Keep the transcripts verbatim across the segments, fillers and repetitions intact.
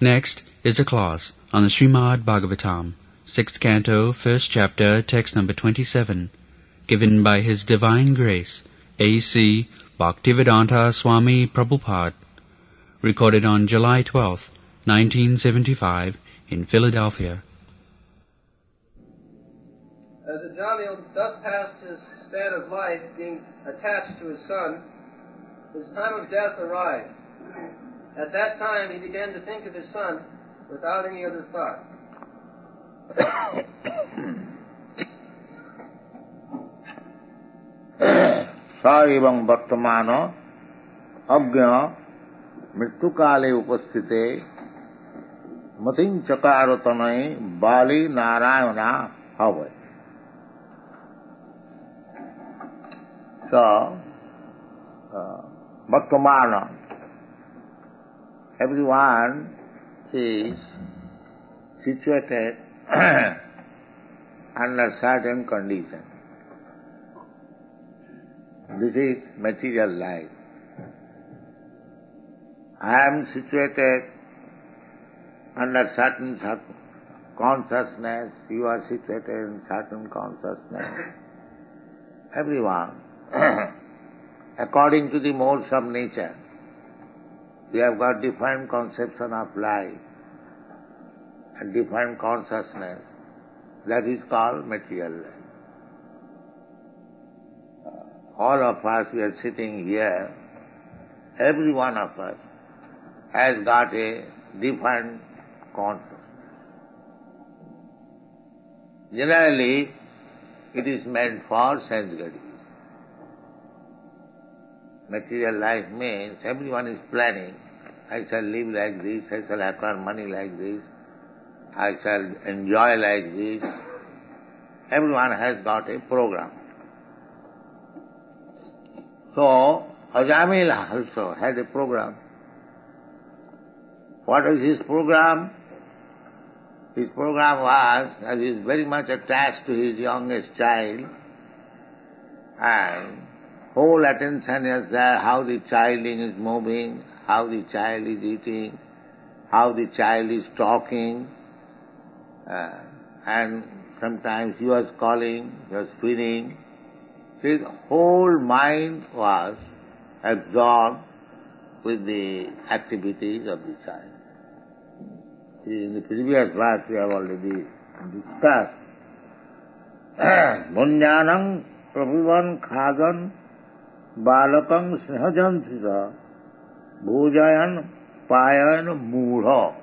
Next is a class on the Srimad Bhagavatam, sixth canto, first chapter, text number twenty-seven, given by His Divine Grace, A C Bhaktivedanta Swami Prabhupada, recorded on July twelfth, nineteen seventy-five, in Philadelphia. As Ajamil thus passed his span of life being attached to his son, his time of death arrived. At that time he began to think of his son without any other thought. सा एवं वर्तमान अज्ञ मृत्यु काले उपस्थिते मतिं चकार तनय बाली नारायणा हवै. So, uh, वर्तमान, everyone is situated under certain conditions. This is material life. I am situated under certain consciousness, you are situated in certain consciousness. Everyone, according to the modes of nature, we have got different conception of life and different consciousness. That is called material life. All of us, we are sitting here, every one of us has got a different consciousness. Generally, it is meant for sense gratification. Material life means everyone is planning, I shall live like this, I shall acquire money like this, I shall enjoy like this. Everyone has got a program. So, Ajamil also had a program. What was his program? His program was, as he is very much attached to his youngest child, and whole attention is there, how the child is moving, how the child is eating, how the child is talking, uh, and sometimes he was calling, he was feeding. His whole mind was absorbed with the activities of the child. In the previous verse we have already discussed. Munyanam prabhuvan khadan balakam snehajansita bhujayan payan mudha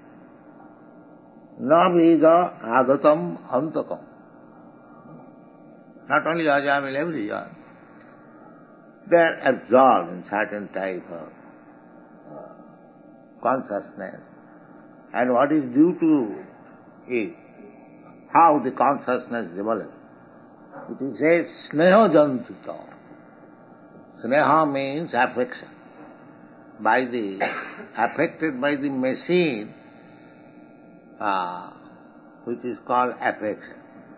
navida adatam antakam. Not only Ajamil, everyone, they are absorbed in certain type of uh, consciousness. And what is due to it, how the consciousness develops. It is a sneha jantita. Sneha means affection. By the, affected by the machine, uh, which is called affection.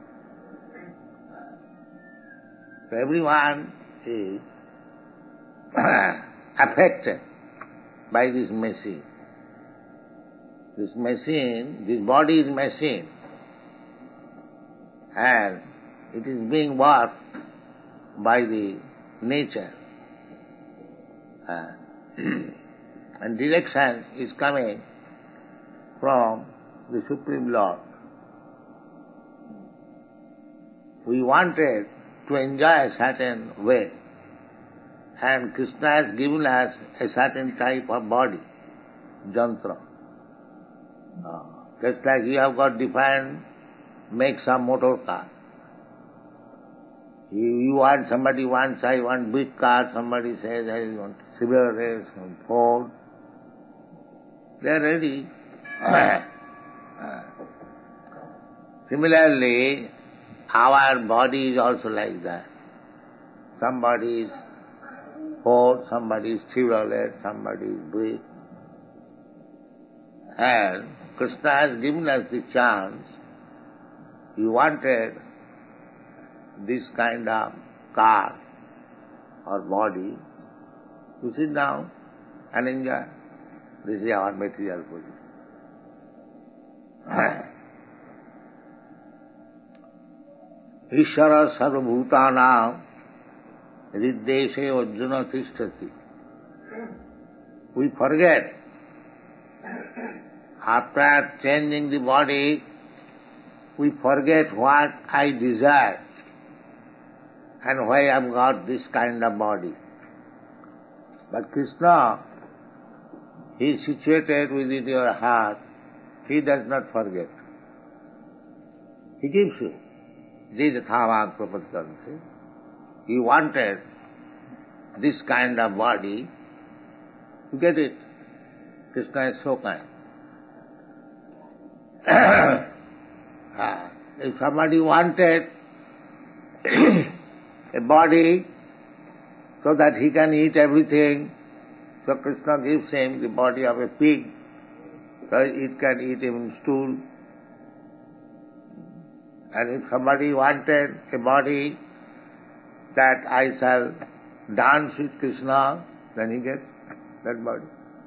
So everyone is affected by this machine. This machine, this body is machine, and it is being worked by the nature. Uh, and direction is coming from the Supreme Lord. We wanted to enjoy a certain way, and Krishna has given us a certain type of body, jantra. Uh, just like you have got defined, make some motor car. You, you want, somebody wants, I want big car, somebody says, I want Chevrolet, Ford. They are ready. Similarly, our body is also like that. Somebody is Ford, somebody is Chevrolet, somebody is big. And Krishna has given us the chance. He wanted this kind of car or body to sit down and enjoy. This is our material position. Ishvara sarvabhutanam riddeshe arjuna tishtati. We forget, after changing the body, we forget what I desire and why I've got this kind of body. But Krishna, he is situated within your heart. He does not forget. He gives you. This is Thavan Prapadanti. He wanted this kind of body. You get it. Krishna is so kind. If somebody wanted a body so that he can eat everything, so Krishna gives him the body of a pig, so it can eat even stool. And if somebody wanted a body that I shall dance with Krishna, then he gets that body.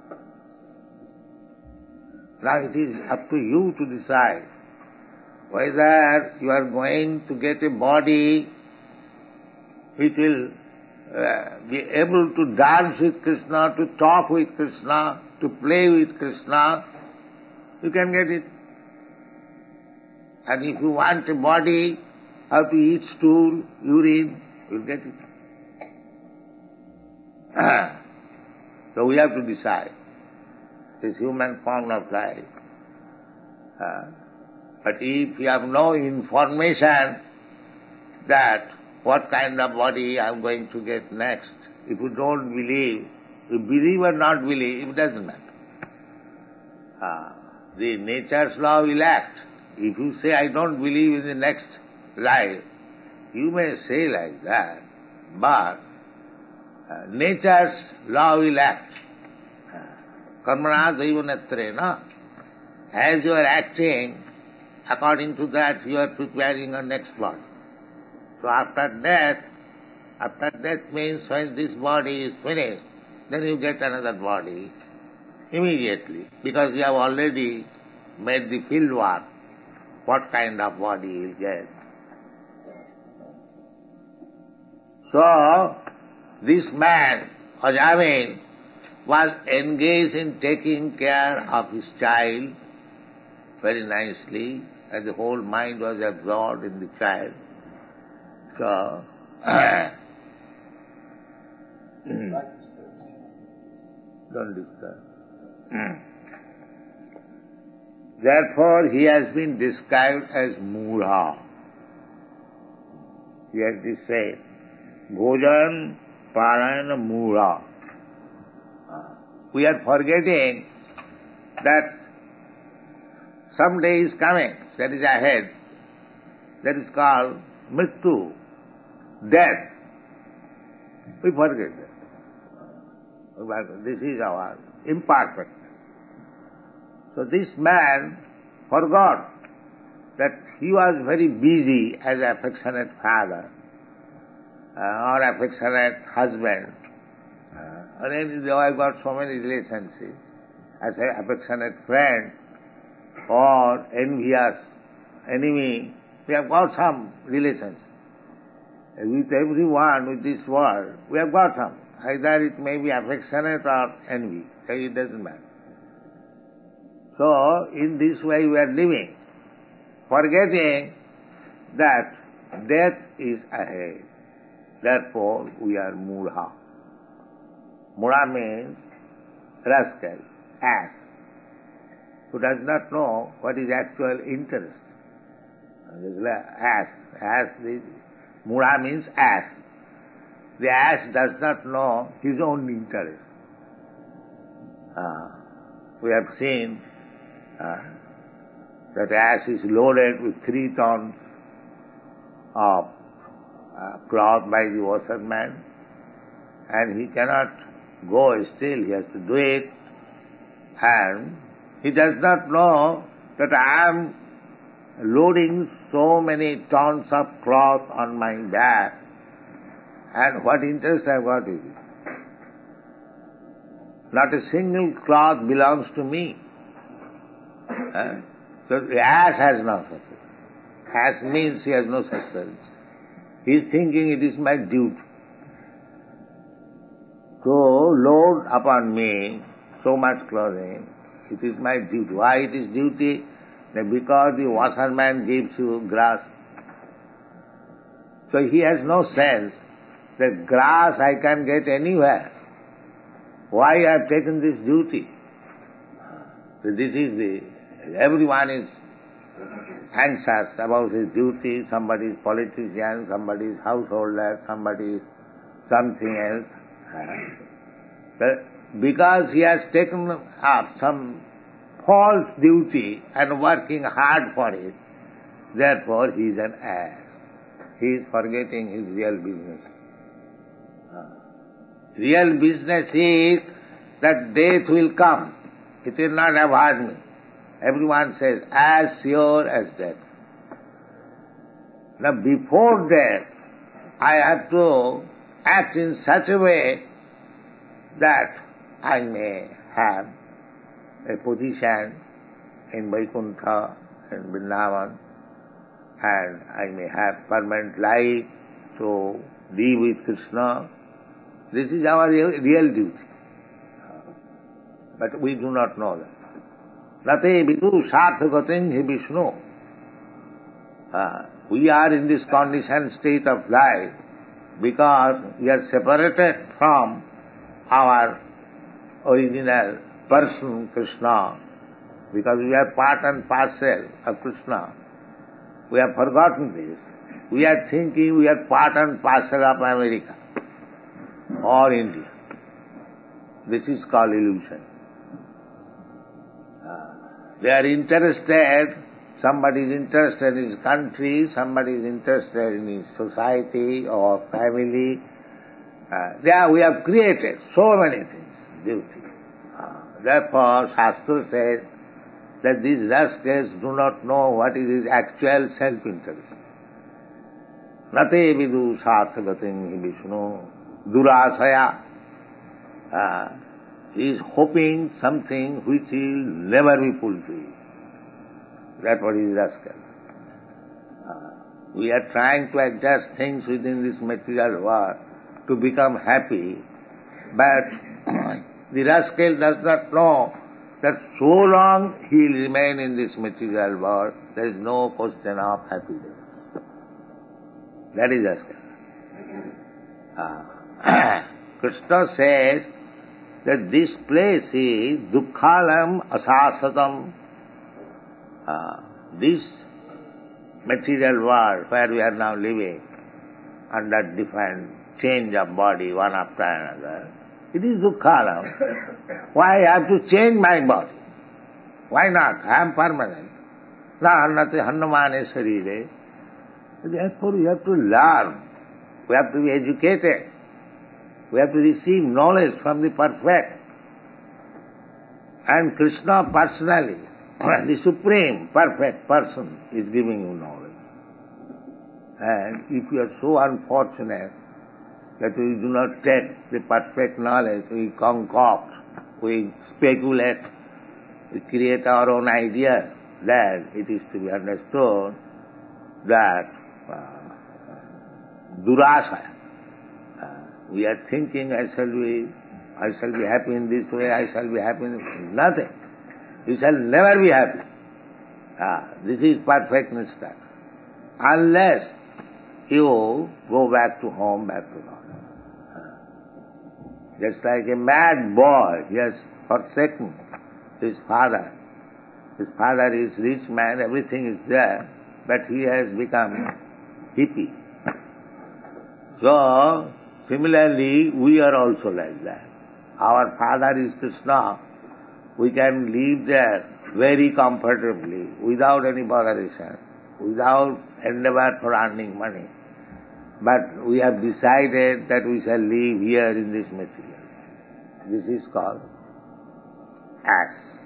Now it is up to you to decide whether you are going to get a body which will uh, be able to dance with Krishna, to talk with Krishna, to play with Krishna. You can get it. And if you want a body how to eat stool, urine, you'll get it. So we have to decide this human form of life. Uh, but if you have no information that what kind of body I am going to get next, if you don't believe, you believe or not believe, it doesn't matter. Uh, the nature's law will act. If you say, I don't believe in the next life, you may say like that, but uh, nature's law will act. Karmana daivanatra. As you are acting, according to that you are preparing a next body. So after death, after death means when this body is finished, then you get another body immediately, because you have already made the field work, what kind of body you will get. So, this man, Ajamin, was engaged in taking care of his child very nicely, and the whole mind was absorbed in the child. So, don't disturb. Therefore, he has been described as Mudha. He has this say, Bhojan Parayana Mudha. We are forgetting that some day is coming, that is ahead, that is called Mrityu, death. We forget that. This is our imperfectness. So this man forgot that he was very busy as an affectionate father uh, or affectionate husband. Uh, and though I got so many relationships, as an affectionate friend or envious enemy, we have got some relations. With everyone, with this world, we have got some. Either it may be affectionate or envy, it doesn't matter. So, in this way we are living, forgetting that death is ahead. Therefore, we are mudha. Mudha means rascal, ass, who does not know what is actual interest. Ass, ass, this, mudha means ass. The ass does not know his own interest. Uh, we have seen uh, that ass is loaded with three tons of uh, cloth by the washerman, and he cannot go still, he has to do it, and he does not know that I am loading so many tons of cloth on my back, and what interest I have got with it. Not a single cloth belongs to me. Uh, So the ass has no such sense. Ass means he has no such sense. He is thinking it is my duty to load upon me so much clothing. It is my duty. Why it is duty? Because the washerman gives you grass. So he has no sense that grass I can get anywhere. Why I have taken this duty? So this is the, everyone is anxious about his duty. Somebody is politician, somebody is householder, somebody is something else. But because he has taken up some false duty and working hard for it, therefore he is an ass. He is forgetting his real business. Real business is that death will come. It will not avoid me. Everyone says, as sure as death. Now before death, I have to act in such a way that I may have a position in Vaikuntha, in Vrindavan, and I may have permanent life to be with Krishna. This is our real, real duty. But we do not know that. Nate vidu sarthagatin hi Vishnu. Uh, we are in this conditioned state of life because we are separated from our original person, Krishna, because we are part and parcel of Krishna. We have forgotten this. We are thinking we are part and parcel of America or India. This is called illusion. Uh, they are interested, somebody is interested in his country, somebody is interested in his society or family. Uh, there we have created so many things, duty. Uh, therefore, Shastra says that these rascals do not know what is his actual self-interest. Nate vidu sarthagatim hi Vishnu durasaya. Uh, he is hoping something which will never be fulfilled. That's what is rascal. Uh, we are trying to adjust things within this material world to become happy, but the rascal does not know that so long he will remain in this material world, there is no question of happiness. That is rascal. Uh, Krishna says that this place is dukkhalam asasatam. Uh, this material world where we are now living under different change of body one after another, it is dukkhalam. Why I have to change my body? Why not? I am permanent. Na annate hannamane sarire. Therefore we have to learn. We have to be educated. We have to receive knowledge from the perfect. And Krishna personally, the supreme perfect person, is giving you knowledge. And if you are so unfortunate that we do not take the perfect knowledge, we concoct, we speculate, we create our own ideas, then it is to be understood that uh, durasaya. Uh, we are thinking, I shall be, I shall be happy in this way, I shall be happy in this way. Nothing. You shall never be happy. Ah, this is perfect mistake. Unless you go back to home, back to Lord. Just like a mad boy, he has forsaken his father. His father is rich man, everything is there, but he has become hippie. So, similarly, we are also like that. Our father is Krishna. We can live there very comfortably, without any botheration, without endeavor for earning money. But we have decided that we shall live here in this material. This is called ass.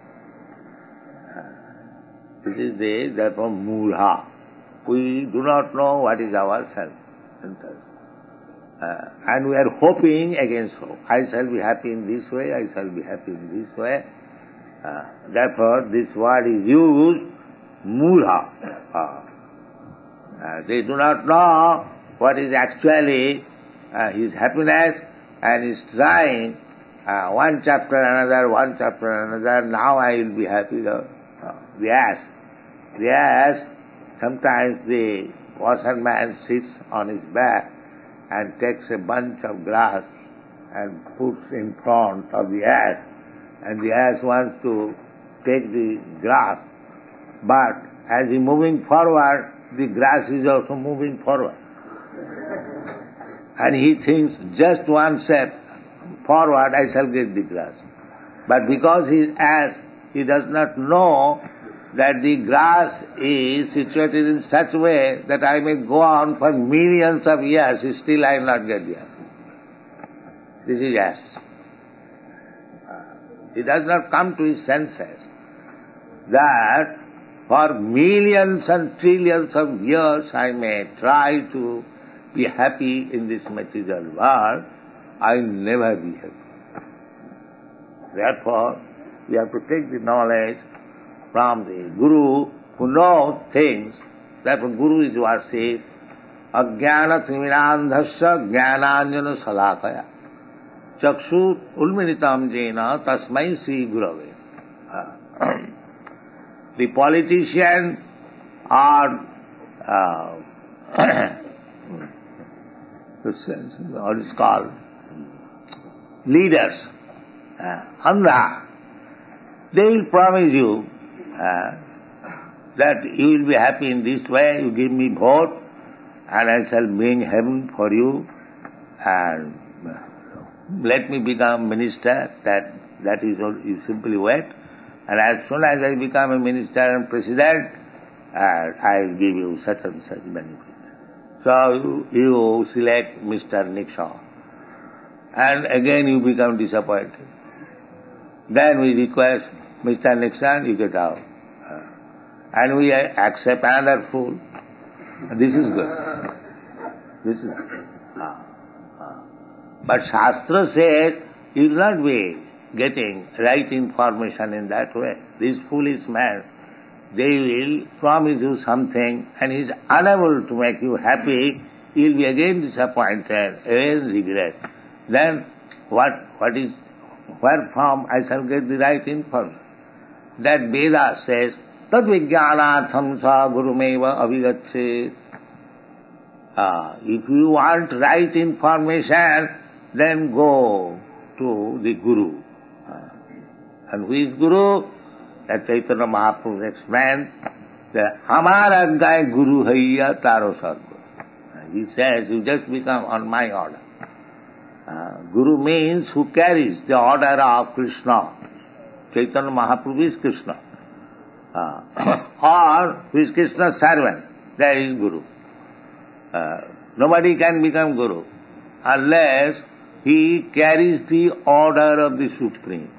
This is the, therefore, mula. We do not know what is our self-interest. Uh, and we are hoping against hope. I shall be happy in this way, I shall be happy in this way. Uh, therefore, this word is used mula. Uh, uh, they do not know what is actually uh, his happiness, and is trying uh, one chapter another, one chapter another, now I will be happy. The, uh, the ass. The ass, sometimes the washerman sits on his back and takes a bunch of grass and puts in front of the ass, and the ass wants to take the grass, but as he moving forward, the grass is also moving forward. And he thinks, just one step forward I shall get the grass. But because he is ass, he does not know that the grass is situated in such a way that I may go on for millions of years, still I will not get there. This is ass. He does not come to his senses that for millions and trillions of years I may try to be happy in this material world, I will never be happy. Therefore, we have to take the knowledge from the Guru who knows things. Therefore, Guru is worshipped. Ajnana triminandhasya jnananjana salakaya chakshu ulminitam jena tasmai Sri Gurave. The politicians are uh, what is called leaders, uh, Andha. They will promise you uh, that you will be happy in this way, you give me vote and I shall bring heaven for you and let me become minister. That that is all, you simply wait. And as soon as I become a minister and president, uh, I will give you such and such benefit. So you, you select Mister Nixon. And again you become disappointed. Then we request, Mister Nixon, you get out. Uh, and we accept another fool. This is good. This is good. Uh, uh. But Shastra says, you will not be getting right information in that way. This foolish man, they will promise you something and he is unable to make you happy, he will be again disappointed, again regret. Then what what is, where from I shall get the right information? That Veda says, tad vijnanatham sa gurumeva avigatse. Uh, if you want right information, then go to the Guru. Uh, and who is Guru? That Chaitanya Mahaprabhu explains that Amar Ajnai Guru Haiya Taro Sarva. He says, you just become on my order. Uh, Guru means who carries the order of Krishna. Chaitanya Mahaprabhu is Krishna. Uh, or who is Krishna's servant. That is Guru. Uh, nobody can become Guru unless he carries the order of the Supreme.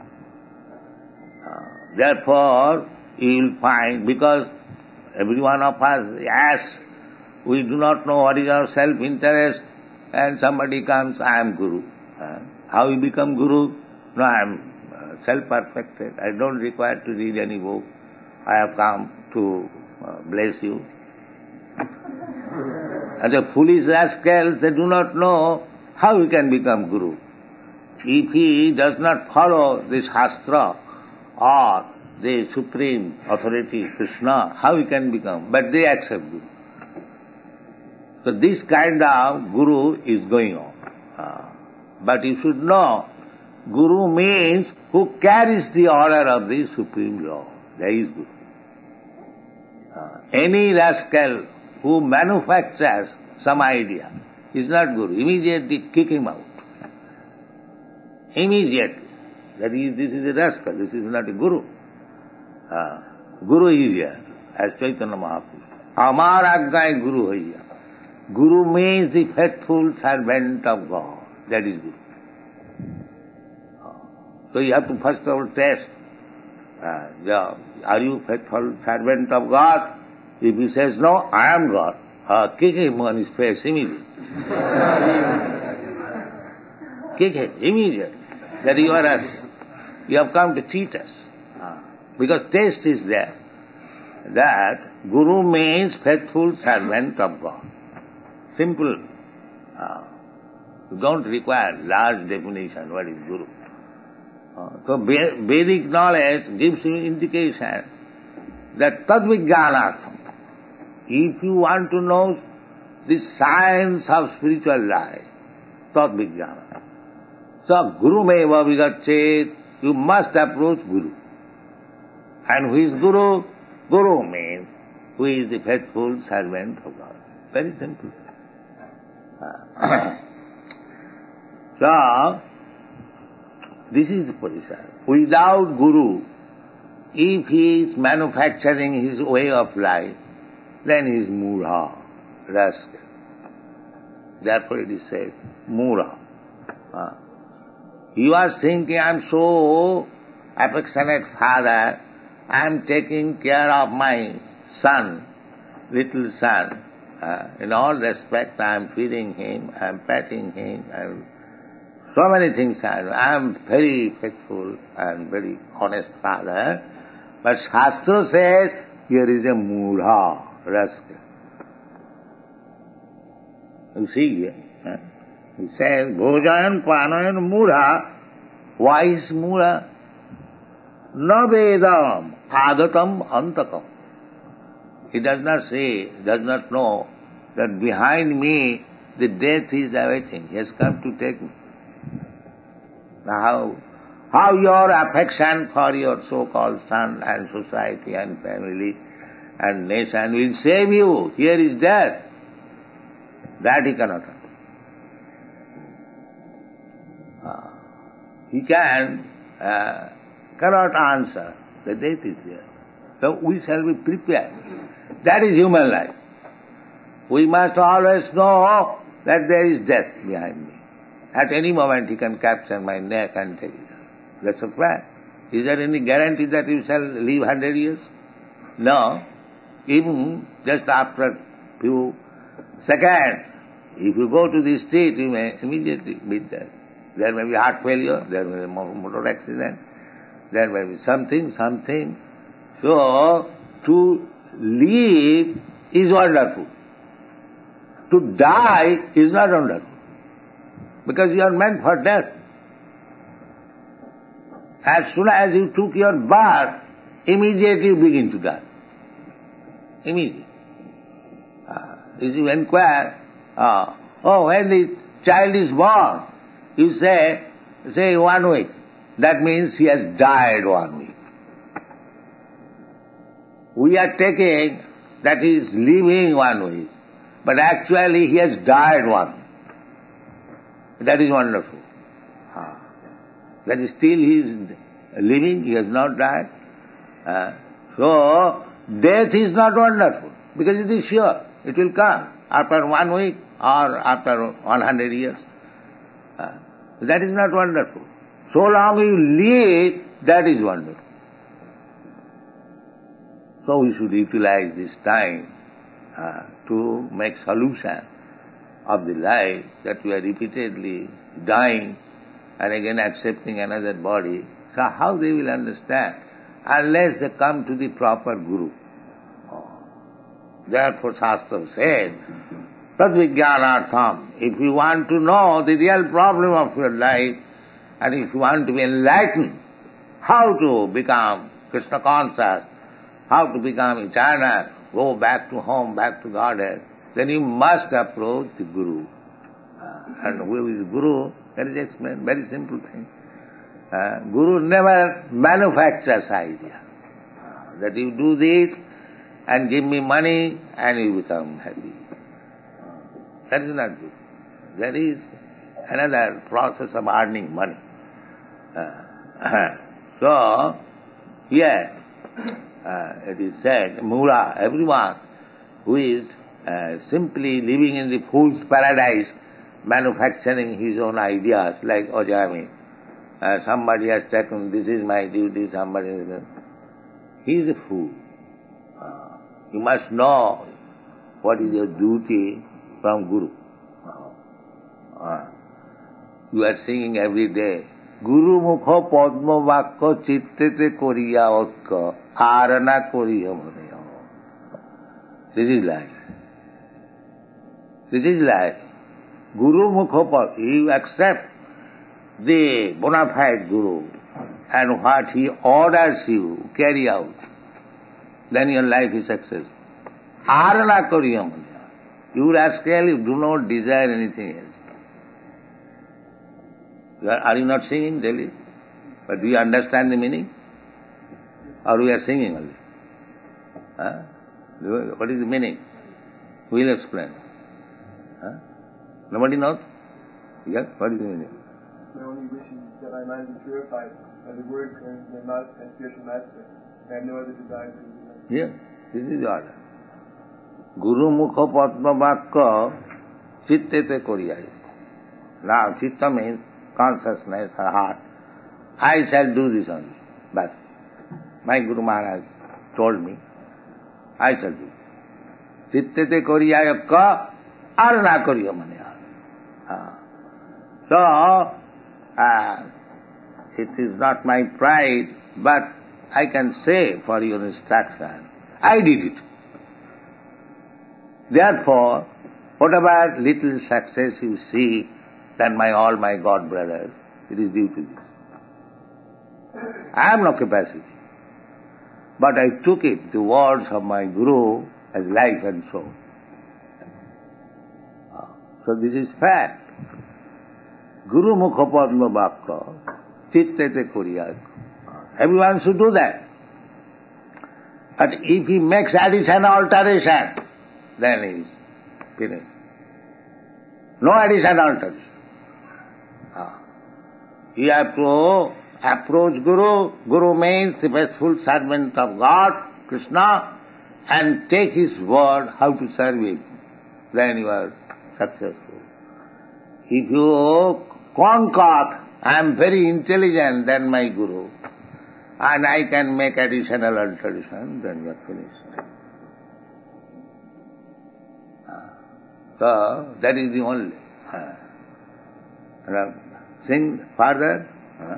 Uh, therefore, you will find, because every one of us, yes, we do not know what is our self-interest, and somebody comes, I am Guru. Uh, how you become Guru? No, I am uh, self-perfected. I don't require to read any book. I have come to uh, bless you. And the foolish rascals, they do not know how he can become Guru. If he does not follow the Shastra or the Supreme Authority, Krishna, how he can become? But they accept Guru. So this kind of Guru is going on. Uh, but you should know, Guru means who carries the order of the Supreme Law. That is Guru. Uh, any rascal who manufactures some idea is not Guru. Immediately kick him out. Immediately. That is, this is a rascal, this is not a Guru. Uh, Guru is here, as Chaitanya Mahaprabhu. Amar Ajnai Guru Haiya. Guru means the faithful servant of God. That is Guru. Uh, so you have to first of all test, uh, yeah, are you faithful servant of God? If he says, no, I am God, uh, kick him on his face immediately. Kick him immediately. That you are us. You have come to cheat us. Uh, because taste is there. that Guru means faithful servant of God. Simple. Uh, you don't require large definition what is Guru. Uh, so Vedic knowledge gives you indication that tadvijnanatham. If you want to know the science of spiritual life, tadvijnanatham. So Guru meva vigachet, you must approach Guru. And who is Guru? Guru means who is the faithful servant of God. Very simple. Uh, so, this is the position. Without Guru, if he is manufacturing his way of life, then he is mura, rascal. Therefore it is said, mura. Uh, you are thinking, I am so affectionate father, I am taking care of my son, little son. Uh, in all respects, I am feeding him, I am patting him, I am so many things I do. I am very faithful and very honest father. But Shastra says, here is a mudha, rascal. You see here, huh? He says, bhojayan panayan mudha. Why is mudha? Na vedam adatam antakam. He does not say, does not know that behind me the death is awaiting. He has come to take me. Now how, how your affection for your so-called son and society and family and nation will save you. Here is death. That he cannot answer. Uh, he can, uh, cannot answer. The death is there. So we shall be prepared. That is human life. We must always know that there is death behind me. At any moment he can capture my neck and take it. That's a fact. Is there any guarantee that you shall live hundred years? No. Even just after a few seconds, if you go to the street, you may immediately meet death. There may be heart failure, there may be motor accident, there may be something, something. So, to live is wonderful. To die is not wonderful. Because you are meant for death. As soon as you took your birth, immediately you begin to die. Immediately. Uh, if you inquire, uh, oh, when the child is born, you say, say one week. That means he has died one week. We are taking that he is living one week, but actually he has died one week. That is wonderful. Ah. That is still he is living, he has not died. Uh, so, death is not wonderful, because it is sure, it will come after one week or after one hundred years. Uh, that is not wonderful. So long you live, that is wonderful. So we should utilize this time uh, to make solution of the life that we are repeatedly dying and again accepting another body. So how they will understand unless they come to the proper Guru? Oh. Therefore Shastra said, tadvijnanatham. If you want to know the real problem of your life and if you want to be enlightened, how to become Krishna conscious, how to become eternal, go back to home, back to Godhead, then you must approach the Guru. Uh, and who is Guru? That is explained, very simple thing. Uh, Guru never manufactures idea. Uh, that you do this and give me money and you become happy. Uh, that is not good. That is another process of earning money. Uh, so, here uh, it is said, Mula, everyone who is Uh, simply living in the fool's paradise, manufacturing his own ideas, like Ojami. Uh, somebody has taken, this is my duty, somebody has... He is a fool. Uh, you must know what is your duty from Guru. Uh, uh, you are singing every day, Guru mukho padma vakko chittete koriya okka arana koriya bhaneya. This is life. This is life. Guru Mukhopat, you accept the bona fide Guru and what he orders you, carry out, then your life is successful. Arana Koriyam. You rascal, you do not desire anything else. You are, are you not singing daily? But do you understand the meaning? Or we are singing only? Huh? What is the meaning? We will explain. Huh? Nobody knows? Yes? What is the meaning? My only wish is that my mind be purified by the word from my mouth and spiritual master. I have no other desire than you. Yeah, this is the order. Guru Mukha Padma Vakka Chittete Koriyai. Now, Chitta means consciousness, her heart. I shall do this only. But my Guru Maharaj told me, I shall do. Chittete Koriyai Ka Arna Koriya Mane. So, uh, it is not my pride, but I can say for your instruction, I did it. Therefore, whatever little success you see, then my all my God brothers, it is due to this. I have no capacity. But I took it, the words of my Guru, as life and soul. So this is fact. Guru Mukha Padma Vakka Chittete Koriyai. Everyone should do that. But if he makes addition or alteration, then he is finished. No addition or alteration. Ah. You have to approach Guru. Guru means the faithful servant of God, Krishna, and take his word how to serve him. Then you are successful. If you concoct, I am very intelligent than my Guru, and I can make additional alteration, then you are finished. So, that is the only. Uh, sing further. Uh,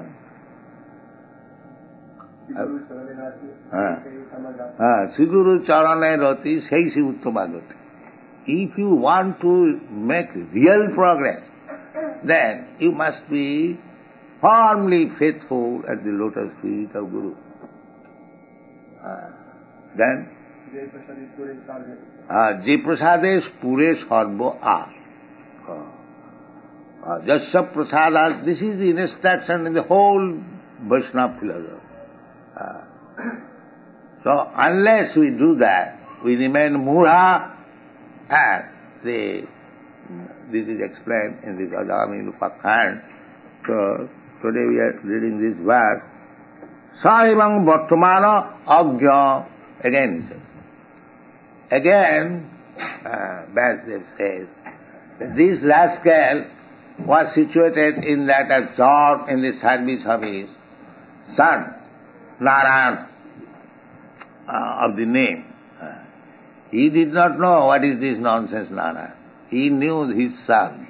Siguru Charane Rati Seisi Uttamagati. If you want to make real progress, then you must be firmly faithful at the lotus feet of Guru. Uh, then, Je Prasades Pure Sarva A. Jasya Prasada, this is the instruction in the whole Vaishnava philosophy. Uh, so, unless we do that, we remain mura, and the, this is explained in this Adami Upakhand. So, today we are reading this verse. Saivang Vartamana Agya. Again he says. Again, uh, Vasudev says, that this rascal was situated in that absorbed in the service of his son, Narayan, uh, of the name. Uh, he did not know what is this nonsense, Narayan. He knew his son.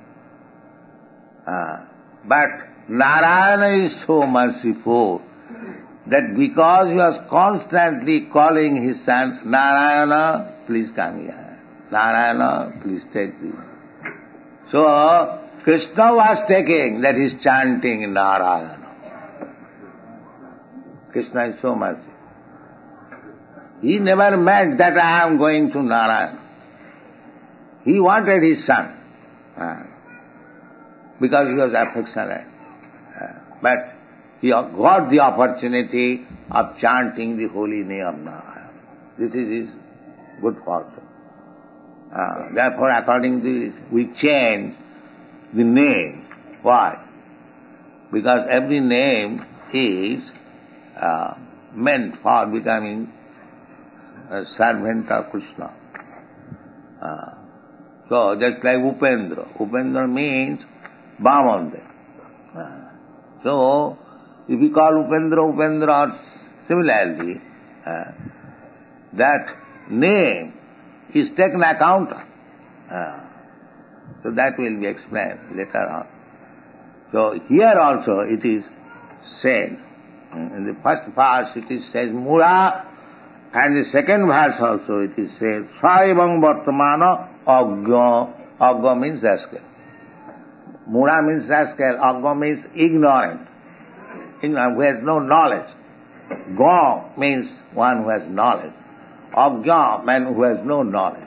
Uh, but Narayana is so merciful that because he was constantly calling his son, Narayana, please come here. Narayana, please take this. So, Krishna was taking, that is chanting Narayana. Krishna is so merciful. He never meant that I am going to Narayana. He wanted his son, uh, because he was affectionate. Uh, but he got the opportunity of chanting the holy name of Narayana. This is his good fortune. Uh, therefore, according to this, we change the name. Why? Because every name is uh, meant for becoming a servant of Krishna. Uh, so, just like Upendra. Upendra means Vaman. Uh, so, if you call Upendra Upendra, similarly, uh, that name is taken account of. Uh, so that will be explained later on. So here also it is said, in the first verse it is said, Mura And the second verse also it is said, Saivang Vartamana Agya. Agya means rascal. Mura means rascal. Agya means ignorant. Ignorant, who has no knowledge. Ga means one who has knowledge. Agya, man who has no knowledge.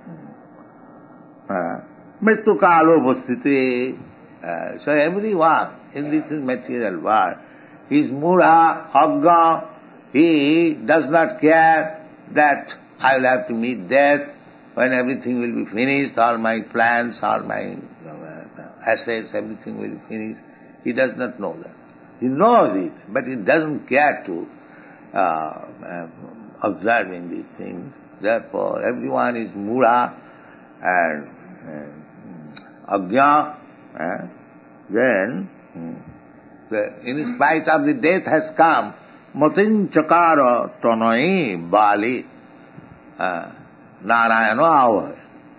Mrittu kalo bhastite. So everyone in this material world is mura, agya. He does not care that I will have to meet death when everything will be finished, all my plans, all my assets, everything will be finished. He does not know that. He knows it, but he doesn't care to uh, uh, observing these things. Therefore, everyone is mura and uh, agya. Uh, then, the, in spite of the death has come, Matin chakara tanai bali Narayana hour.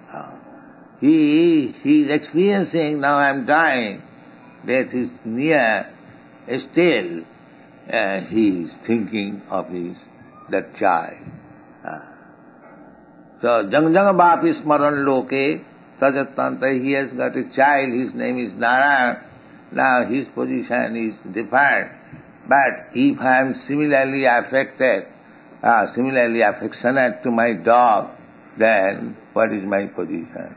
He, he is experiencing, now I am dying, death is near, still uh, he is thinking of his, that child. Uh. So, jang jang bapi smaran loke, sajatanta, he has got a child, his name is Narayan, now his position is different. But if I am similarly affected, uh, similarly affectionate to my dog, then what is my position?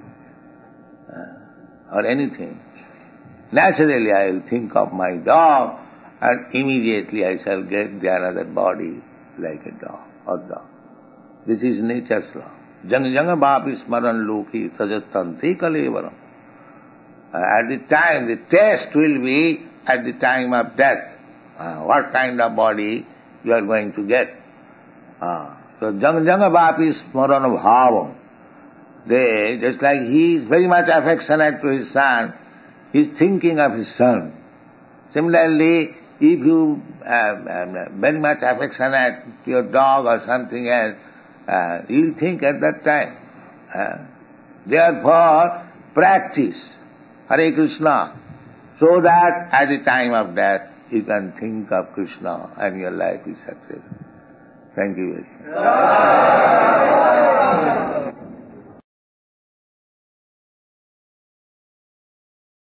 Uh, or anything. Naturally I will think of my dog and immediately I shall get the another body like a dog or dog. This is nature's law. Jang jang bapi smaran loki sajatanti kalevaram. At the time, the test will be at the time of death. Uh, what kind of body you are going to get. Uh, so, jang jang bapi smarana bhavam. They, just like he is very much affectionate to his son, he is thinking of his son. Similarly, if you uh, um, very much affectionate to your dog or something else, uh, you will think at that time. Uh, therefore, practice Hare Krishna, so that at the time of death, you can think of Krishna and your life is successful. Thank you very much.